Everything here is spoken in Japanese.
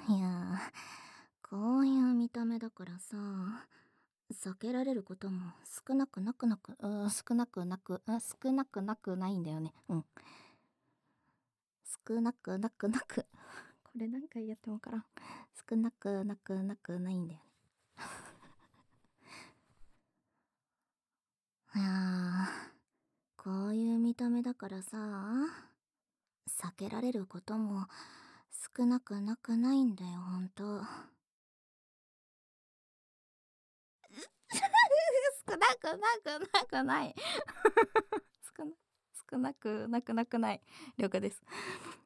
いやー、こういう見た目だからさ、避けられることも少なくなくなく、少なくなく、少なくなくないんだよね。うん。少なくなくなく。これ何回やってもわからん。少なくなくなくないんだよね。いやー、こういう見た目だからさ、避けられることも少なくなくないんだよ、ほんと。少なくなくなくない。少な、少なくなくなくない。了解です。